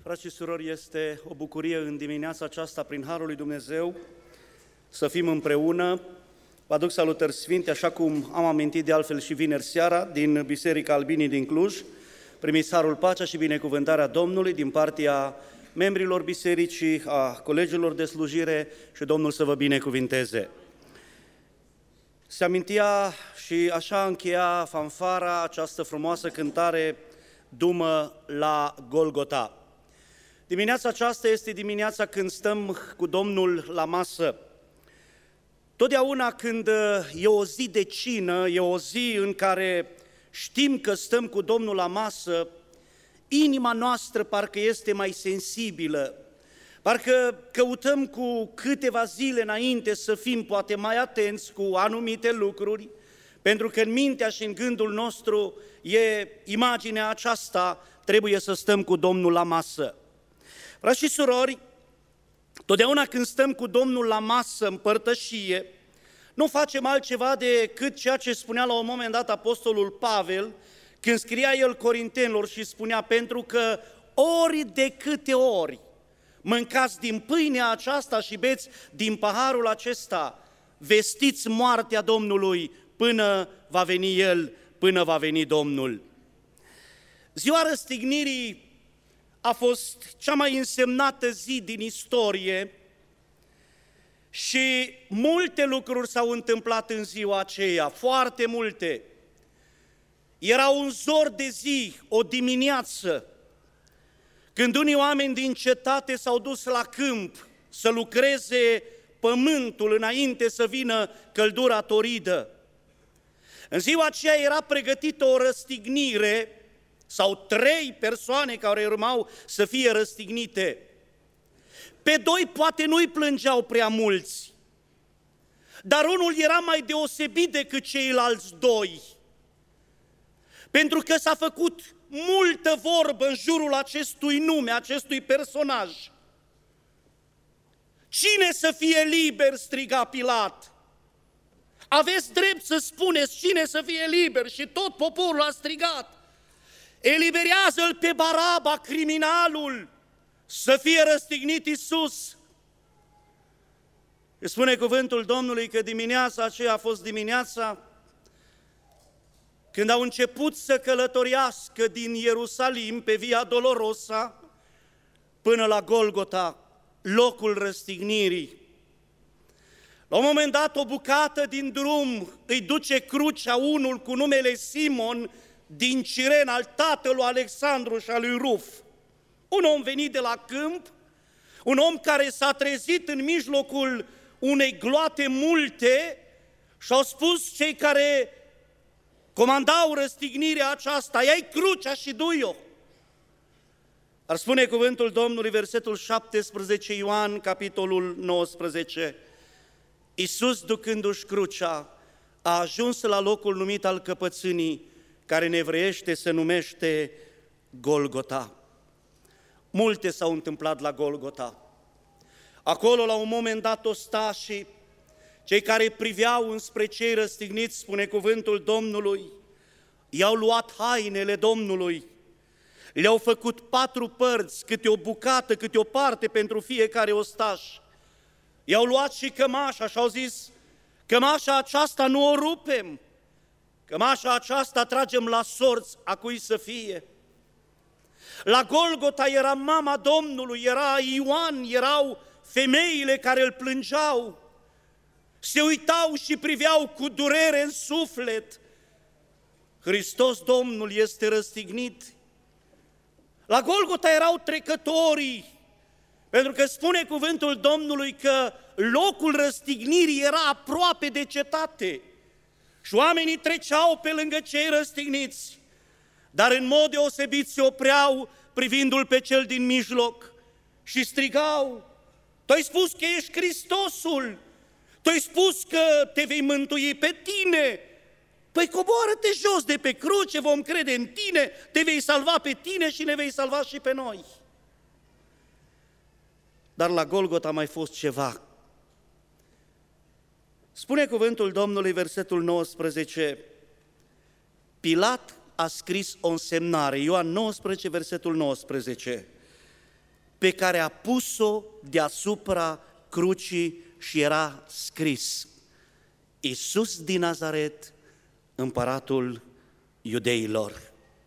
Frați și surori, este o bucurie în dimineața aceasta, prin Harul lui Dumnezeu, să fim împreună. Vă aduc salutări sfinte, așa cum am amintit de altfel și vineri seara, din Biserica Albinii din Cluj. Primiți Harul, pacea și binecuvântarea Domnului din partea membrilor bisericii, a colegilor de slujire și Domnul să vă binecuvinteze. Se amintia și așa încheia fanfara această frumoasă cântare Dumă la Golgota. Dimineața aceasta este dimineața când stăm cu Domnul la masă. Totdeauna când e o zi de cină, e o zi în care știm că stăm cu Domnul la masă, inima noastră parcă este mai sensibilă, parcă căutăm cu câteva zile înainte să fim poate mai atenți cu anumite lucruri, pentru că în mintea și în gândul nostru e imaginea aceasta, trebuie să stăm cu Domnul la masă. Frați și surori, totdeauna când stăm cu Domnul la masă, în părtășie, nu facem altceva decât ceea ce spunea la un moment dat Apostolul Pavel, când scria el Corintenilor și spunea, pentru că ori de câte ori mâncați din pâinea aceasta și beți din paharul acesta, vestiți moartea Domnului până va veni El, până va veni Domnul. Ziua răstignirii a fost cea mai însemnată zi din istorie și multe lucruri s-au întâmplat în ziua aceea, foarte multe. Era un zor de zi, o dimineață, când unii oameni din cetate s-au dus la câmp să lucreze pământul înainte să vină căldura toridă. În ziua aceea era pregătită o răstignire, sau 3 persoane care urmau să fie răstignite. Pe 2 poate nu-i plângeau prea mulți, dar unul era mai deosebit decât ceilalți 2, pentru că s-a făcut multă vorbă în jurul acestui nume, acestui personaj. Cine să fie liber, striga Pilat. Aveți drept să spuneți cine să fie liber, și tot poporul a strigat. Eliberează-l pe Baraba, criminalul, să fie răstignit Iisus. Îi spune cuvântul Domnului că dimineața aceea a fost dimineața când au început să călătorească din Ierusalim pe Via Dolorosa până la Golgota, locul răstignirii. La un moment dat, o bucată din drum îi duce crucea unul cu numele Simon din Ciren, al tatălui Alexandru și al lui Ruf. Un om venit de la câmp, un om care s-a trezit în mijlocul unei gloate multe și au spus cei care comandau răstignirea aceasta, ia-i crucea și du-i-o. Ar spune cuvântul Domnului, versetul 17, Ioan, capitolul 19, Iisus, ducându-și crucea, a ajuns la locul numit al căpățânii, care în evreiește se numește Golgota. Multe s-au întâmplat la Golgota. Acolo, la un moment dat, ostașii, cei care priveau înspre cei răstigniți, spune cuvântul Domnului, i-au luat hainele Domnului, le-au făcut 4 părți, câte o bucată, câte o parte pentru fiecare ostaș. I-au luat și cămașa și au zis, cămașa aceasta nu o rupem, cămașa aceasta tragem la sorți a cui să fie. La Golgota era mama Domnului, era Ioan, erau femeile care îl plângeau, se uitau și priveau cu durere în suflet. Hristos Domnul este răstignit. La Golgota erau trecătorii, pentru că spune cuvântul Domnului că locul răstignirii era aproape de cetate și oamenii treceau pe lângă cei răstigniți, dar în mod deosebit se opreau privindu-l pe cel din mijloc și strigau, tu ai spus că ești Hristosul, tu ai spus că te vei mântui pe tine, păi coboară-te jos de pe cruce, vom crede în tine, te vei salva pe tine și ne vei salva și pe noi. Dar la Golgota a mai fost ceva. Spune cuvântul Domnului, versetul 19, Pilat a scris o însemnare, Ioan 19, versetul 19. pe care a pus-o deasupra crucii și era scris: Iisus din Nazaret, împăratul iudeilor.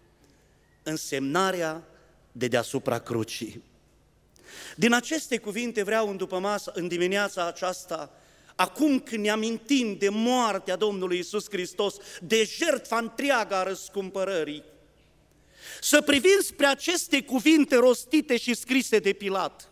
Însemnarea de deasupra crucii. Din aceste cuvinte vreau în dimineața aceasta, acum când ne amintim de moartea Domnului Iisus Hristos, de jertfa întreagă a răscumpărării, să privim spre aceste cuvinte rostite și scrise de Pilat.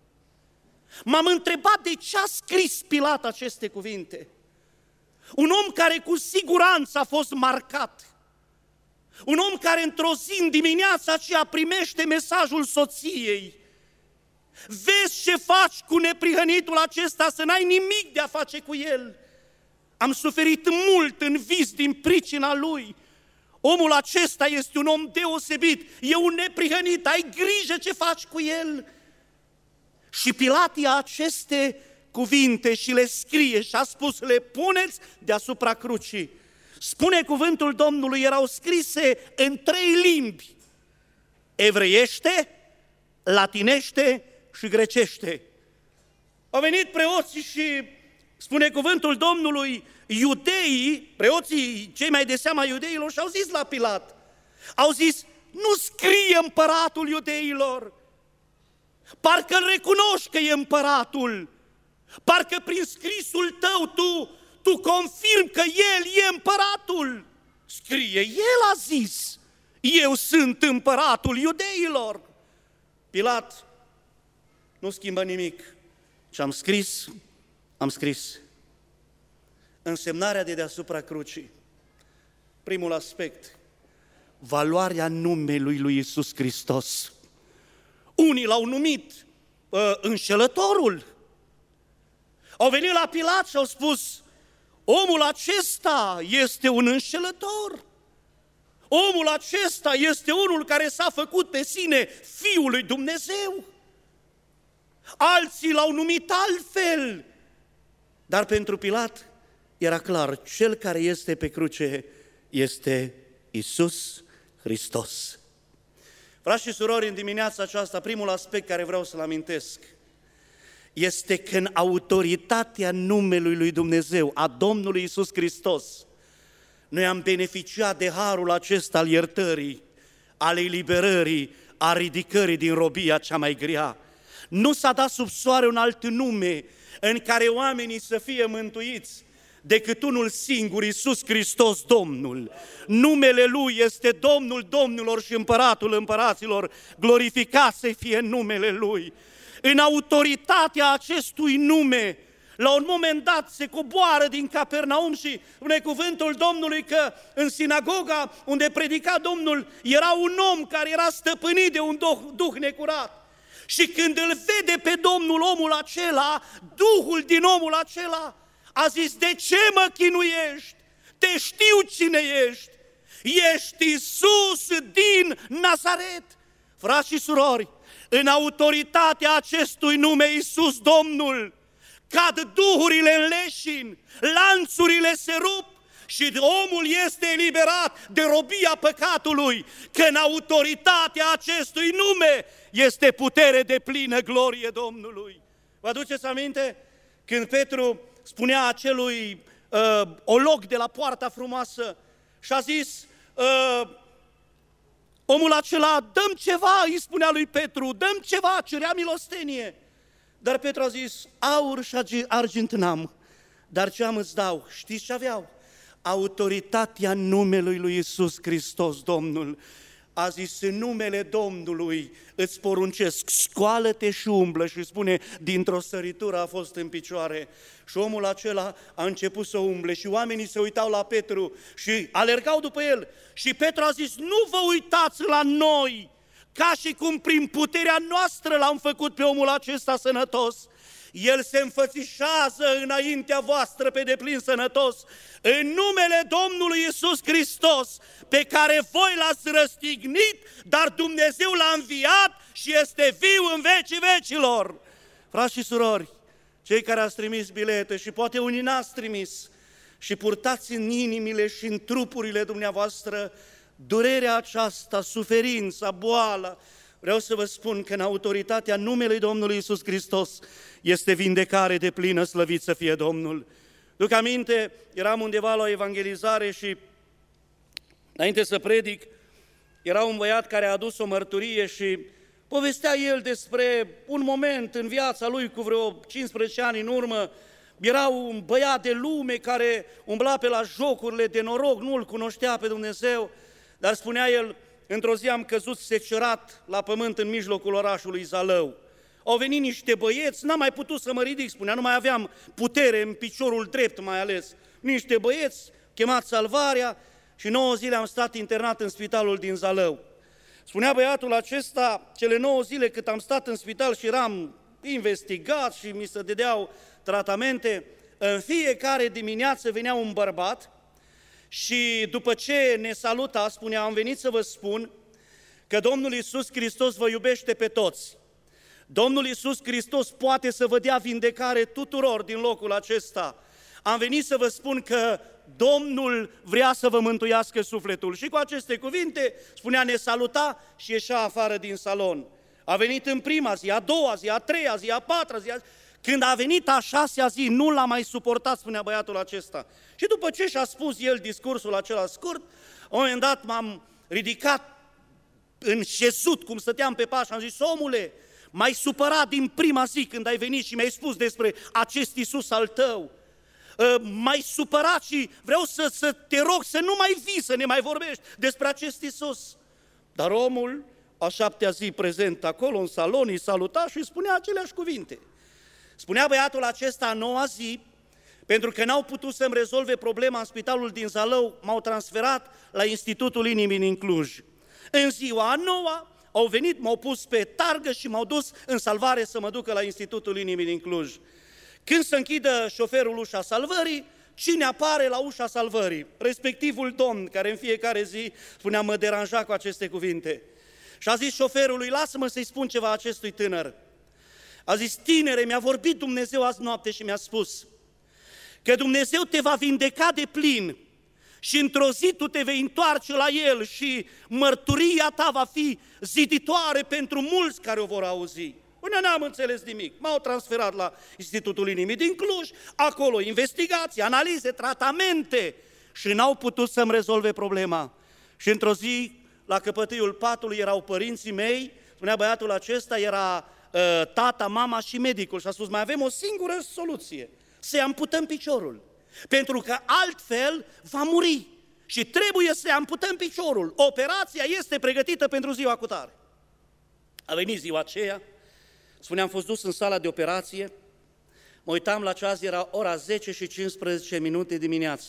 M-am întrebat de ce a scris Pilat aceste cuvinte. Un om care cu siguranță a fost marcat. Un om care într-o zi, în dimineața aceea, primește mesajul soției: vezi ce faci cu neprihănitul acesta, să n-ai nimic de a face cu el. Am suferit mult în vis din pricina lui. Omul acesta este un om deosebit, e un neprihănit, ai grijă ce faci cu el. Și Pilat ia aceste cuvinte și le scrie și a spus: le puneți deasupra crucii. Spune cuvântul Domnului, erau scrise în 3 limbi: evreiește, latinește și grecește. Au venit preoții și, spune cuvântul Domnului, iudeii, preoții cei mai de seama iudeilor, și au zis la Pilat, au zis: nu scrie împăratul iudeilor, parcă îl recunoști că e împăratul, parcă prin scrisul tău tu confirmi că el e împăratul. Scrie, el a zis: eu sunt împăratul iudeilor. Pilat nu schimbă nimic. Și am scris. Însemnarea de deasupra crucii. Primul aspect, valoarea numelui lui Iisus Hristos. Unii l-au numit înșelătorul. Au venit la Pilat și au spus: omul acesta este un înșelător. Omul acesta este unul care s-a făcut pe sine Fiul lui Dumnezeu. Alții l-au numit altfel. Dar pentru Pilat era clar, cel care este pe cruce este Iisus Hristos. Frați și surori, în dimineața aceasta, primul aspect care vreau să-l amintesc este că în autoritatea numelui lui Dumnezeu, a Domnului Iisus Hristos, noi am beneficiat de harul acesta al iertării, al eliberării, a ridicării din robia cea mai grea. Nu s-a dat sub soare un alt nume în care oamenii să fie mântuiți decât unul singur, Iisus Hristos Domnul. Numele Lui este Domnul Domnilor și Împăratul Împăraților, glorificat să fie numele Lui. În autoritatea acestui nume, la un moment dat se coboară din Capernaum și spune cuvântul Domnului că în sinagoga unde predica Domnul era un om care era stăpânit de un duh necurat. Și când îl vede pe Domnul, omul acela, duhul din omul acela a zis: de ce mă chinuiești? Te știu cine ești. Ești Iisus din Nazaret. Frați și surori, în autoritatea acestui nume Iisus Domnul, cad duhurile în leșin, lanțurile se rup și omul este eliberat de robia păcatului, că în autoritatea acestui nume este putere deplină, glorie Domnului. Vă aduceți aminte când Petru spunea acelui olog de la Poarta Frumoasă și a zis: omul acela, dăm ceva, îi spunea lui Petru, dăm ceva, cerea milostenie. Dar Petru a zis: aur și argint n-am, dar ce am îți dau? Știți ce aveau? Autoritatea numelui lui Iisus Hristos Domnul. A zis: în numele Domnului îți poruncesc, scoală-te și umblă. Și spune, dintr-o săritură a fost în picioare. Și omul acela a început să umble și oamenii se uitau la Petru și alergau după el. Și Petru a zis: nu vă uitați la noi, ca și cum prin puterea noastră l-am făcut pe omul acesta sănătos. El se înfățișează înaintea voastră pe deplin sănătos, în numele Domnului Iisus Hristos, pe care voi l-ați răstignit, dar Dumnezeu l-a înviat și este viu în vecii vecilor. Frați și surori, cei care ați trimis bilete și poate unii n-ați trimis și purtați în inimile și în trupurile dumneavoastră durerea aceasta, suferința, boala, vreau să vă spun că în autoritatea numelui Domnului Iisus Hristos este vindecare deplină, slăvit să fie Domnul. Duc aminte, eram undeva la o evangelizare și înainte să predic, era un băiat care a adus o mărturie și povestea el despre un moment în viața lui cu vreo 15 ani în urmă. Era un băiat de lume care umbla pe la jocurile de noroc, nu îl cunoștea pe Dumnezeu, dar spunea el, într-o zi am căzut secționat la pământ în mijlocul orașului Zalău. Au venit niște băieți, n-am mai putut să mă ridic, spunea, nu mai aveam putere în piciorul drept mai ales. Niște băieți, chemați Salvarea, și 9 zile am stat internat în spitalul din Zalău. Spunea băiatul acesta, cele 9 zile cât am stat în spital și eram investigat și mi se dădeau tratamente, în fiecare dimineață venea un bărbat și după ce ne saluta, spunea, am venit să vă spun că Domnul Iisus Hristos vă iubește pe toți. Domnul Iisus Hristos poate să vă dea vindecare tuturor din locul acesta. Am venit să vă spun că Domnul vrea să vă mântuiască sufletul. Și cu aceste cuvinte, spunea, ne saluta și ieșea afară din salon. A venit în prima zi, a doua zi, a treia zi, a patra zi. Când a venit a 6-a zi, nu l-a mai suportat, spunea băiatul acesta. Și după ce și-a spus el discursul acela scurt, la un moment dat m-am ridicat înșezut, cum stăteam pe paș, am zis, omule, m-ai supărat din prima zi când ai venit și mi-ai spus despre acest Iisus al tău. M-ai supărat și vreau să te rog să nu mai vii, să ne mai vorbești despre acest Iisus. Dar omul, a 7-a zi prezent acolo în salon, îi saluta și îi spunea aceleași cuvinte. Spunea băiatul acesta, a 9-a zi, pentru că n-au putut să-mi rezolve problema în spitalul din Zalău, m-au transferat la Institutul Inimii din Cluj. În ziua a 9-a au venit, m-au pus pe targă și m-au dus în salvare să mă ducă la Institutul Inimii din Cluj. Când se închidă șoferul ușa salvării, cine apare la ușa salvării? Respectivul domn, care în fiecare zi, spunea, mă deranja cu aceste cuvinte. Și a zis șoferului, lasă-mă să-i spun ceva acestui tânăr. A zis, tinere, mi-a vorbit Dumnezeu azi noapte și mi-a spus că Dumnezeu te va vindeca de plin și într-o zi tu te vei întoarce la El și mărturia ta va fi ziditoare pentru mulți care o vor auzi. Până n-am înțeles nimic. M-au transferat la Institutul Inimii din Cluj, acolo investigații, analize, tratamente și n-au putut să-mi rezolve problema. Și într-o zi, la căpătâiul patului erau părinții mei, spunea băiatul acesta, era tata, mama și medicul și a spus, mai avem o singură soluție, să-i amputăm piciorul, pentru că altfel va muri și trebuie să-i amputăm piciorul. Operația este pregătită pentru ziua cutare. A venit ziua aceea, spunea, am fost dus în sala de operație, mă uitam la ceas, era ora 10:15 dimineață.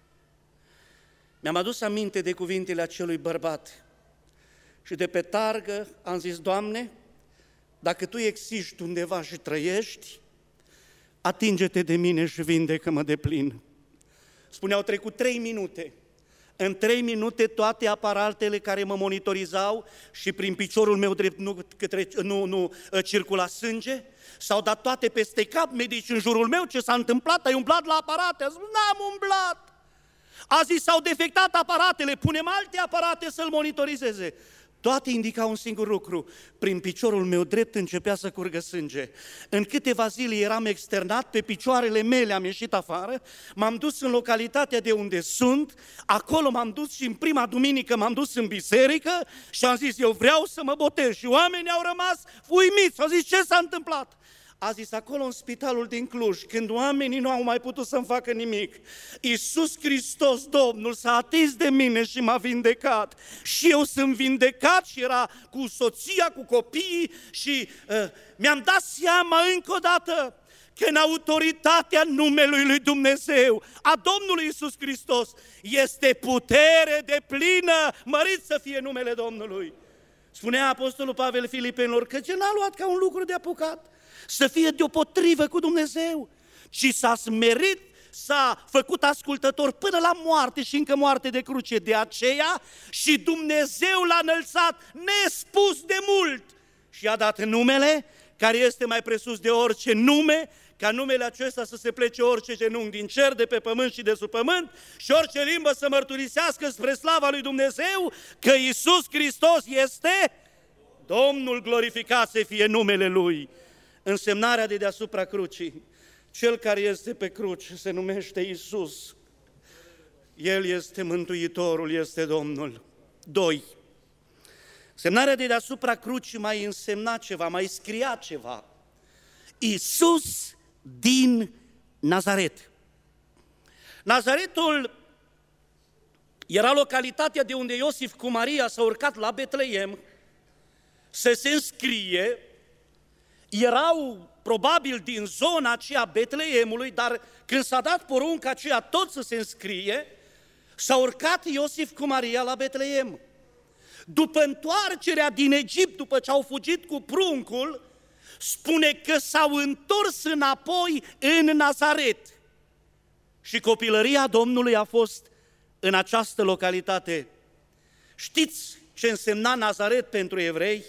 Mi-am adus aminte de cuvintele acelui bărbat și de pe targă am zis, Doamne, dacă Tu existi undeva și trăiești, atinge-te de mine și vindecă-mă de plin. Spunea, au trecut 3 minute. În 3 minute toate aparatele care mă monitorizau și prin piciorul meu drept nu circula sânge, s-au dat toate peste cap, medici în jurul meu, ce s-a întâmplat? Ai umblat la aparate? A zis, n-am umblat. A zis, s-au defectat aparatele, punem alte aparate să-l monitorizeze. Toate indicau un singur lucru, prin piciorul meu drept începea să curgă sânge. În câteva zile eram externat, pe picioarele mele am ieșit afară, m-am dus în localitatea de unde sunt, acolo m-am dus și în prima duminică m-am dus în biserică și am zis, eu vreau să mă botez. Și oamenii au rămas uimiți, au zis, ce s-a întâmplat? A zis, acolo în spitalul din Cluj, când oamenii nu au mai putut să-mi facă nimic, Iisus Hristos, Domnul, s-a atins de mine și m-a vindecat. Și eu sunt vindecat și era cu soția, cu copiii și mi-am dat seama încă o dată că în autoritatea numelui lui Dumnezeu, a Domnului Iisus Hristos, este putere de plină, mărit să fie numele Domnului. Spunea Apostolul Pavel Filipenilor că ce n-a luat ca un lucru de apucat, să fie deopotrivă cu Dumnezeu, ci s-a smerit, s-a făcut ascultător până la moarte și încă moarte de cruce. De aceea și Dumnezeu l-a înălțat nespus de mult și i-a dat numele care este mai presus de orice nume, ca numele acesta să se plece orice genunchi din cer, de pe pământ și de sub pământ și orice limbă să mărturisească spre slava lui Dumnezeu că Iisus Hristos este Domnul glorificat să fie numele Lui. Însemnarea de deasupra crucii. Cel care este pe cruce se numește Iisus. El este Mântuitorul, este Domnul. 2. Semnarea de deasupra crucii mai însemna ceva, mai scria ceva. Iisus din Nazaret. Nazaretul era localitatea de unde Iosif cu Maria s-au urcat la Betleem să se înscrie. Erau probabil din zona aceea Betleemului, dar când s-a dat porunca aceea tot să se înscrie, s-a urcat Iosif cu Maria la Betleem. După întoarcerea din Egipt, după ce au fugit cu pruncul, spune că s-au întors înapoi în Nazaret. Și copilăria Domnului a fost în această localitate. Știți ce însemna Nazaret pentru evrei?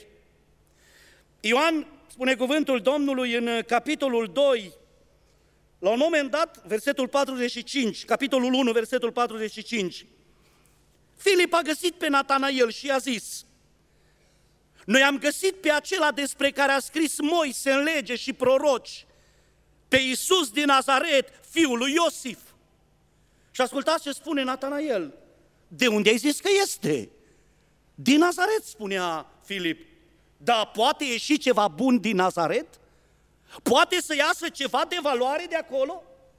Ioan spune cuvântul Domnului în capitolul 2, la un moment dat, versetul 45, capitolul 1, versetul 45. Filip a găsit pe Natanael și i-a zis: noi am găsit pe acela despre care a scris Moise în lege și proroci, pe Iisus din Nazaret, fiul lui Iosif. Și ascultați ce spune Natanael: de unde ai zis că este? Din Nazaret, spunea Filip. Da, poate ieși ceva bun din Nazaret? Poate să iasă ceva de valoare de acolo?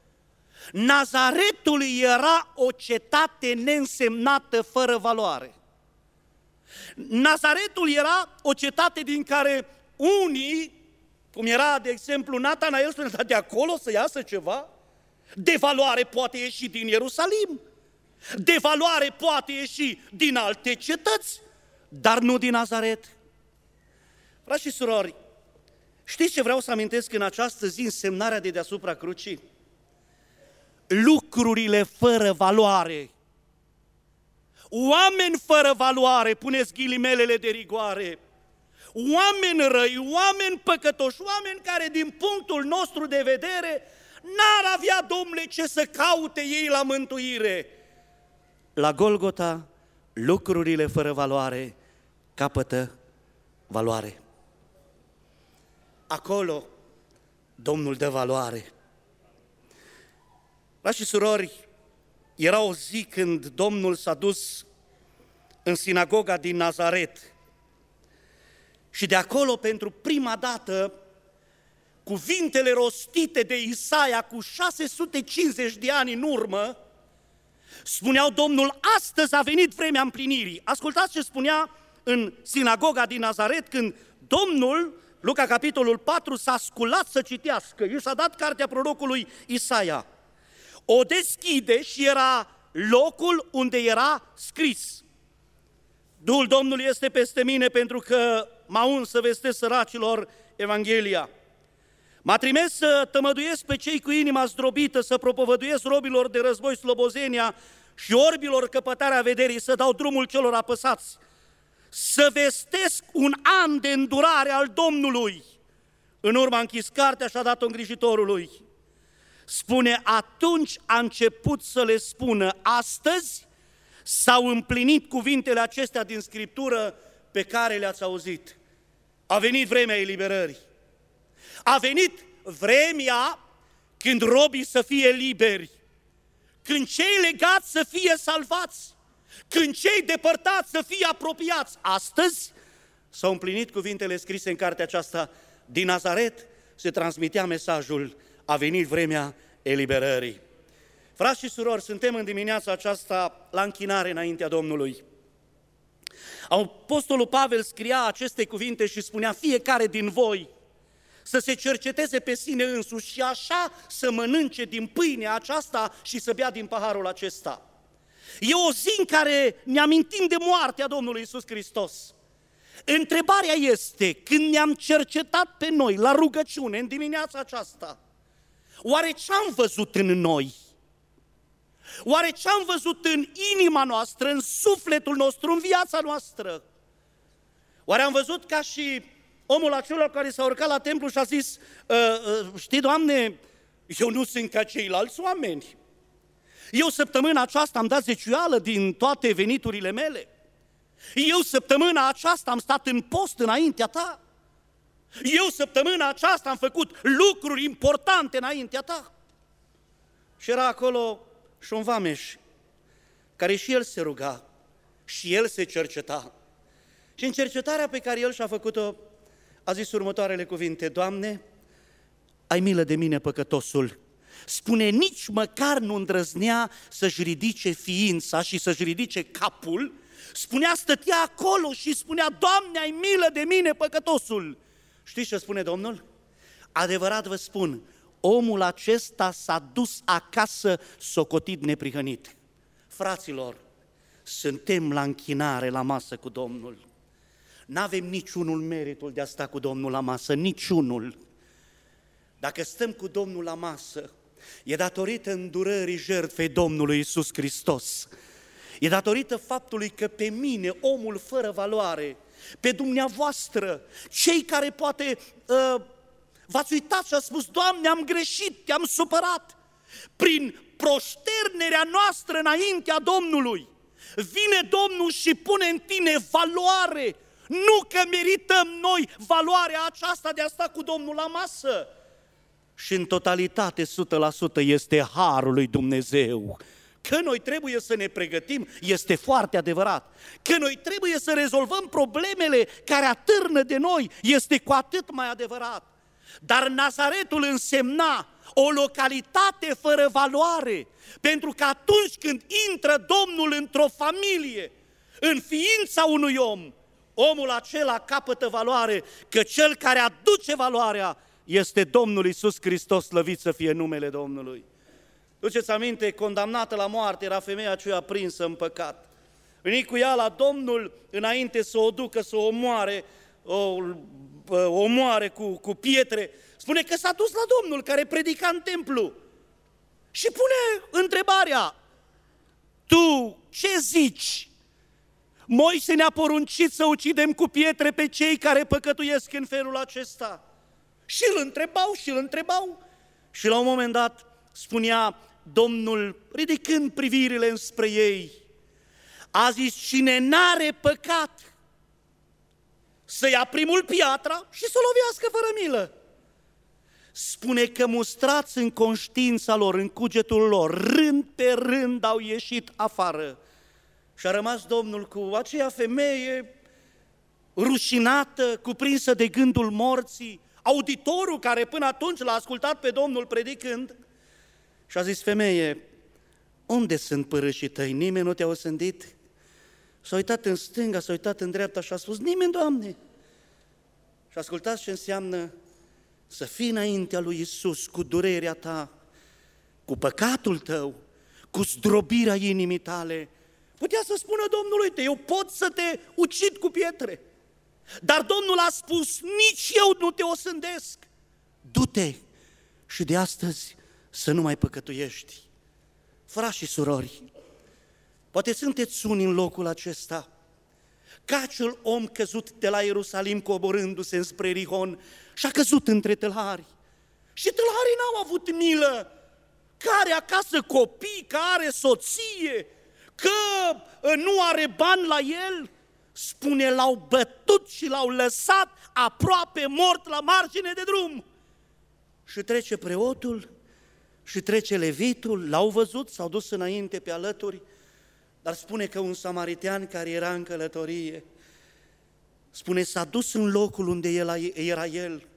Nazaretul era o cetate neînsemnată, fără valoare. Nazaretul era o cetate din care unii, cum era, de exemplu, Natanael, spunea: de acolo să iasă ceva? De valoare poate ieși din Ierusalim, de valoare poate ieși din alte cetăți, dar nu din Nazaret. Frați și surori, știți ce vreau să amintesc în această zi, însemnarea de deasupra crucii? Lucrurile fără valoare, oameni fără valoare, puneți ghilimelele de rigoare, oameni răi, oameni păcătoși, oameni care din punctul nostru de vedere n-ar avea, Domnule, ce să caute ei la mântuire. La Golgota, lucrurile fără valoare capătă valoare. Acolo Domnul dă valoare. Frați și surori, era o zi când Domnul s-a dus în sinagoga din Nazaret și de acolo, pentru prima dată, cuvintele rostite de Isaia cu 650 de ani în urmă spuneau: Domnul, astăzi a venit vremea împlinirii. Ascultați ce spunea în sinagoga din Nazaret când Domnul, Luca capitolul 4, s-a sculat să citească. I s-a dat cartea prorocului Isaia. O deschide și era locul unde era scris: Duhul Domnului este peste mine pentru că m-a uns să vestesc săracilor Evanghelia. M-a trimis să tămăduiesc pe cei cu inima zdrobită, să propovăduiesc robilor de război slobozenia și orbilor căpătarea vederii, să dau drumul celor apăsați, să vestesc un an de îndurare al Domnului. În urmă a închis cartea și a dat-o îngrijitorului. Spune, atunci a început să le spună: astăzi s-au împlinit cuvintele acestea din Scriptură pe care le-ați auzit. A venit vremea eliberării. A venit vremea când robii să fie liberi, când cei legați să fie salvați, când cei depărtați să fie apropiați. Astăzi s-au împlinit cuvintele scrise în cartea aceasta. Din Nazaret se transmitea mesajul: a venit vremea eliberării. Frați și surori, suntem în dimineața aceasta la închinare înaintea Domnului. Apostolul Pavel scria aceste cuvinte și spunea: fiecare din voi să se cerceteze pe sine însuși și așa să mănânce din pâinea aceasta și să bea din paharul acesta. E o zi în care ne amintim de moartea Domnului Iisus Hristos. Întrebarea este, când ne-am cercetat pe noi la rugăciune în dimineața aceasta, oare ce-am văzut în noi? Oare ce-am văzut în inima noastră, în sufletul nostru, în viața noastră? Oare am văzut ca și omul acela care s-a urcat la templu și a zis: știi, Doamne, eu nu sunt ca ceilalți oameni. Eu săptămâna aceasta am dat zeciuială din toate veniturile mele. Eu săptămâna aceasta am stat în post înaintea ta. Eu săptămâna aceasta am făcut lucruri importante înaintea ta. Și era acolo și un vameș, care și el se ruga, și el se cerceta. Și în cercetarea pe care el și-a făcut-o, a zis următoarele cuvinte: Doamne, ai milă de mine, păcătosul. Spune, nici măcar nu îndrăznea să-și ridice ființa și să-și ridice capul. Spunea, stătea acolo și spunea: Doamne, ai milă de mine, păcătosul. Știți ce spune Domnul? Adevărat vă spun, omul acesta s-a dus acasă socotit neprihănit. Fraților, suntem la închinare la masă cu Domnul. N-avem niciunul meritul de a sta cu Domnul la masă, niciunul. Dacă stăm cu Domnul la masă, e datorită îndurării jertfei Domnului Iisus Hristos. E datorită faptului că pe mine, omul fără valoare, pe dumneavoastră, cei care poate v-ați uitat și ați spus: Doamne, am greșit, te-am supărat, prin proșternerea noastră înaintea Domnului, vine Domnul și pune în tine valoare. Nu că merităm noi valoarea aceasta de a sta cu Domnul la masă. Și în totalitate, 100% este harul lui Dumnezeu. Că noi trebuie să ne pregătim, este foarte adevărat. Că noi trebuie să rezolvăm problemele care atârnă de noi, este cu atât mai adevărat. Dar Nazaretul însemna o localitate fără valoare, pentru că atunci când intră Domnul într-o familie, în ființa unui om, omul acela capătă valoare, că cel care aduce valoarea este Domnul Iisus Hristos, slăvit să fie numele Domnului. Duceți aminte, condamnată la moarte era femeia aceea prinsă în păcat. Veni cu ea la Domnul înainte să o ducă, să o omoare, o omoare cu pietre. Spune că s-a dus la Domnul care predica în templu și pune întrebarea: tu ce zici? Moise ne-a poruncit să ucidem cu pietre pe cei care păcătuiesc în felul acesta. Și îl întrebau. Și la un moment dat spunea Domnul, ridicând privirile înspre ei, a zis: cine n-are păcat să ia primul piatra și să o lovească fără milă. Spune că mustrați în conștiința lor, în cugetul lor, rând pe rând au ieșit afară. Și a rămas Domnul cu aceea femeie rușinată, cuprinsă de gândul morții, auditorul care până atunci l-a ascultat pe Domnul predicând, și a zis: femeie, unde sunt părâșii tăi? Nimeni nu te-a osândit? S-a uitat în stânga, s-a uitat în dreapta și a spus: nimeni, Doamne. Și ascultați ce înseamnă să fii înaintea lui Iisus cu durerea ta, cu păcatul tău, cu zdrobirea inimii tale. Putea să spună Domnul: uite, eu pot să te ucid cu pietre. Dar Domnul a spus: nici eu nu te osândesc. Du-te și de astăzi să nu mai păcătuiești. Frați și surori, poate sunteți unii în locul acesta, ca acel om căzut de la Ierusalim coborându-se înspre Rihon și a căzut între tâlhari. Și tâlharii n-au avut milă, că are acasă copii, că are soție, că nu are bani la el. Spune, l-au bătut și l-au lăsat aproape mort la margine de drum. Și trece preotul și trece levitul, l-au văzut, s-au dus înainte pe alături, dar spune că un samaritean care era în călătorie, spune, s-a dus în locul unde era el,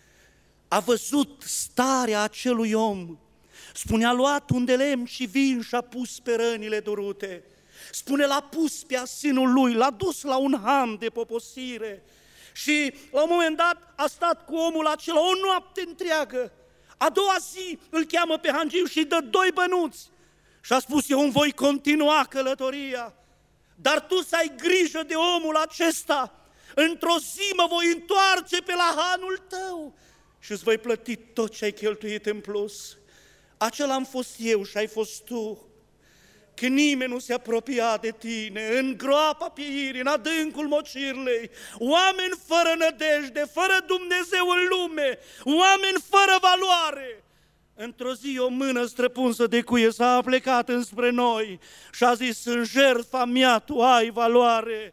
a văzut starea acelui om, spune, a luat un de lemn și vin și a pus pe rănile durute, spune, l-a pus pe asinul lui, l-a dus la un ham de poposire și la un moment dat a stat cu omul acela o noapte întreagă. A doua zi îl cheamă pe hangiu și îi dă 2 bănuți și a spus, eu îmi voi continua călătoria, dar tu să ai grijă de omul acesta, într-o zi mă voi întoarce pe la hanul tău și îți voi plăti tot ce ai cheltuit în plus. Acela am fost eu și ai fost tu. Când nimeni nu se apropia de tine, în groapa pieirii, în adâncul mocirlei, oameni fără nădejde, fără Dumnezeu în lume, oameni fără valoare. Într-o zi o mână străpunsă de cuie s-a plecat înspre noi și a zis, în jertfa mea tu ai valoare.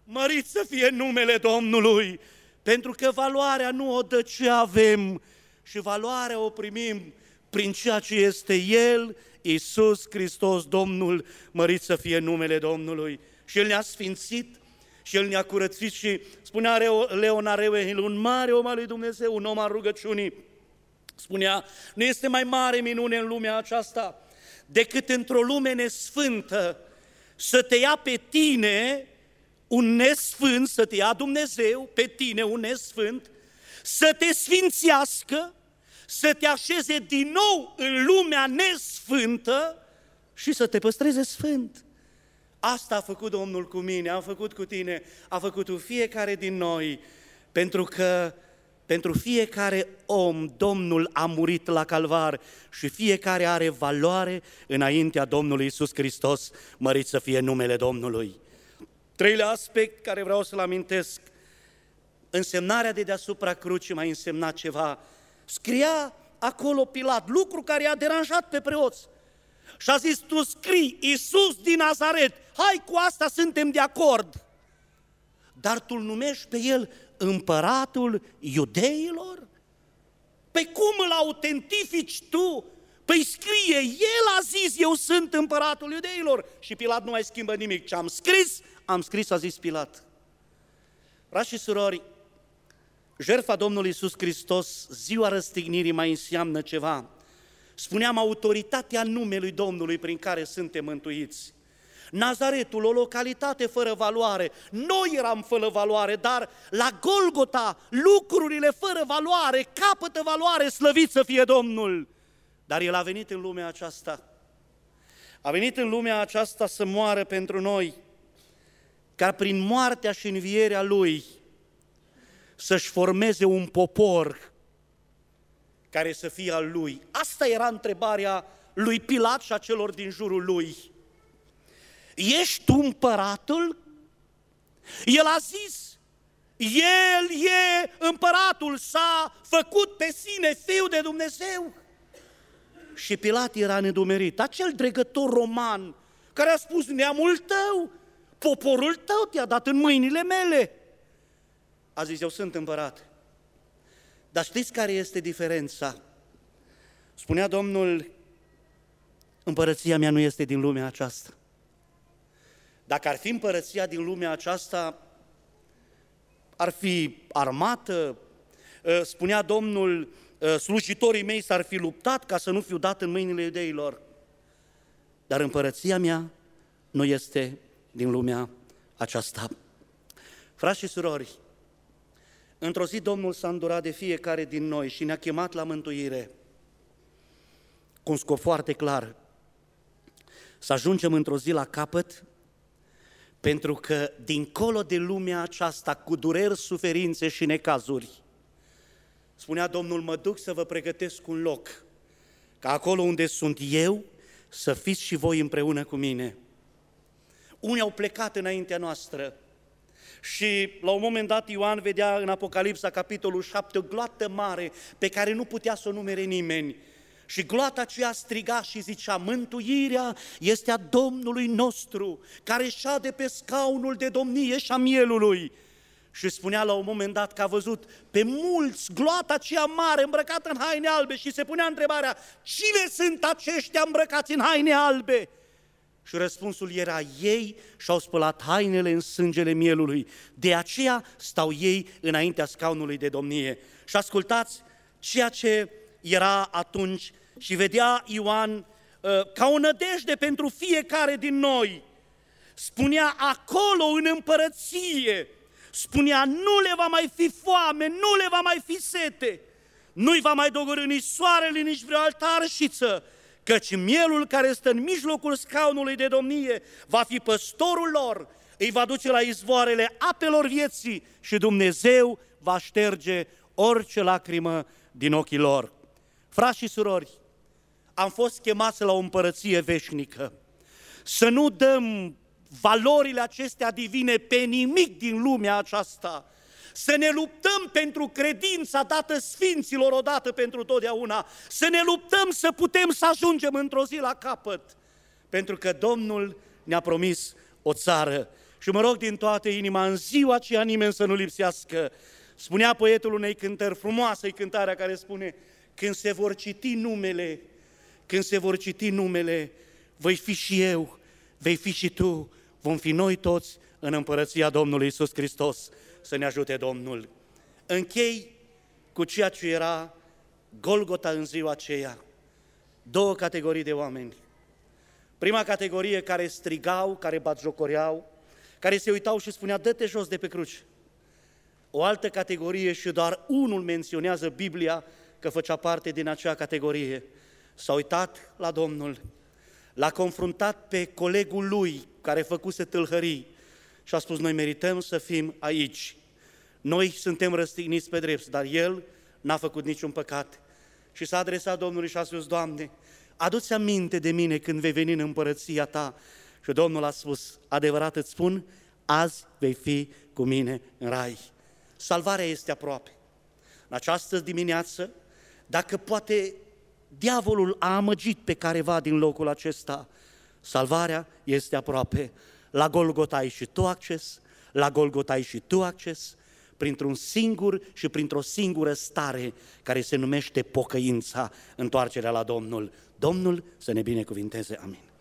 mărit să fie numele Domnului, pentru că valoarea nu o dă ce avem, și valoarea o primim prin ceea ce este El, Iisus Hristos, Domnul, mărit să fie numele Domnului. Și El ne-a sfințit și El ne-a curățit și spunea Leon Areuehil, un mare om al lui Dumnezeu, un om al rugăciunii, spunea, nu este mai mare minune în lumea aceasta decât într-o lume nesfântă să te ia pe tine un nesfânt, să te ia Dumnezeu pe tine un nesfânt, să te sfințească, să te așeze din nou în lumea nesfântă și să te păstreze sfânt. Asta a făcut Domnul cu mine, a făcut cu tine, a făcut cu fiecare din noi, pentru că pentru fiecare om Domnul a murit la calvar și fiecare are valoare înaintea Domnului Iisus Hristos, mărit să fie numele Domnului. Treilea aspect care vreau să-l amintesc, însemnarea de deasupra crucii mai însemna ceva. Scria acolo Pilat, lucru care i-a deranjat pe preoți. Și a zis, tu scrii Iisus din Nazaret, hai, cu asta suntem de acord. Dar tu îl numești pe El împăratul iudeilor? Păi cum îl autentifici tu? Păi scrie, El a zis, eu sunt împăratul iudeilor. Și Pilat nu mai schimbă nimic. Ce am scris, a zis Pilat. Frați și surori, jertfa Domnului Iisus Hristos, ziua răstignirii mai înseamnă ceva. Spuneam, autoritatea numelui Domnului prin care suntem mântuiți. Nazaretul, o localitate fără valoare, noi eram fără valoare, dar la Golgota lucrurile fără valoare capătă valoare, slăvit să fie Domnul. Dar El a venit în lumea aceasta, a venit în lumea aceasta să moară pentru noi, ca prin moartea și învierea Lui să-și formeze un popor care să fie al Lui. Asta era întrebarea lui Pilat și a celor din jurul Lui. Ești tu împăratul? El a zis, El e împăratul, s-a făcut pe sine fiul de Dumnezeu. Și Pilat era nedumerit, acel dregător roman care a spus, neamul tău, poporul tău te-a dat în mâinile mele. A zis, eu sunt împărat. Dar știți care este diferența? Spunea Domnul, împărăția mea nu este din lumea aceasta. Dacă ar fi împărăția din lumea aceasta, ar fi armată, spunea Domnul, slujitorii mei s-ar fi luptat ca să nu fiu dat în mâinile iudeilor. Dar împărăția mea nu este din lumea aceasta. Frați și surori, într-o zi Domnul s-a îndurat de fiecare din noi și ne-a chemat la mântuire cu un scop foarte clar, să ajungem într-o zi la capăt, pentru că dincolo de lumea aceasta, cu dureri, suferințe și necazuri, spunea Domnul, mă duc să vă pregătesc un loc, ca acolo unde sunt eu, să fiți și voi împreună cu mine. Unii au plecat înaintea noastră și la un moment dat Ioan vedea în Apocalipsa, capitolul 7, o gloată mare pe care nu putea să o numere nimeni. Și gloata aceea striga și zicea, mântuirea este a Domnului nostru, care șade pe scaunul de domnie și a mielului. Și spunea la un moment dat că a văzut pe mulți gloata aceea mare îmbrăcată în haine albe și se punea întrebarea, cine sunt aceștia îmbrăcați în haine albe? Și răspunsul era, ei și-au spălat hainele în sângele mielului, de aceea stau ei înaintea scaunului de domnie. Și ascultați ceea ce era atunci și vedea Ioan ca o nădejde pentru fiecare din noi. Spunea, acolo în împărăție, spunea, nu le va mai fi foame, nu le va mai fi sete, nu-i va mai dogorî nici soarele, nici vreo altă arșiță, căci mielul care stă în mijlocul scaunului de domnie va fi păstorul lor, îi va duce la izvoarele apelor vieții și Dumnezeu va șterge orice lacrimă din ochii lor. Frați și surori, am fost chemați la o împărăție veșnică, să nu dăm valorile acestea divine pe nimic din lumea aceasta, să ne luptăm pentru credința dată sfinților odată pentru totdeauna, să ne luptăm să putem să ajungem într-o zi la capăt, pentru că Domnul ne-a promis o țară Și mă rog din toată inima, în ziua aceea nimeni să nu lipsească. Spunea poetul unei cântări, frumoasă-i cântarea care spune: când se vor citi numele, când se vor citi numele, voi fi și eu, vei fi și tu, vom fi noi toți în împărăția Domnului Iisus Hristos. Să ne ajute Domnul. Închei cu ceea ce era Golgota în ziua aceea. Două categorii de oameni. Prima categorie care strigau, care batjocoreau, care se uitau și spunea: dă-te jos de pe cruce. O altă categorie, și doar unul menționează Biblia că făcea parte din acea categorie, s-a uitat la Domnul, l-a confruntat pe colegul lui care făcuse tâlhării și a spus: noi merităm să fim aici. Noi suntem răstigniți pe drept, dar el n-a făcut niciun păcat. Și s-a adresat Domnului și a spus: Doamne, adu-ți aminte de mine când vei veni în împărăția Ta. Și Domnul a spus: adevărat îți spun, azi vei fi cu mine în rai. Salvarea este aproape. În această dimineață, dacă poate diavolul a amăgit pe careva din locul acesta, salvarea este aproape. La Golgota ai și tu acces, la Golgota ai și tu acces, printr-un singur și printr-o singură stare care se numește pocăința, întoarcerea la Domnul. Domnul să ne binecuvinteze, amin.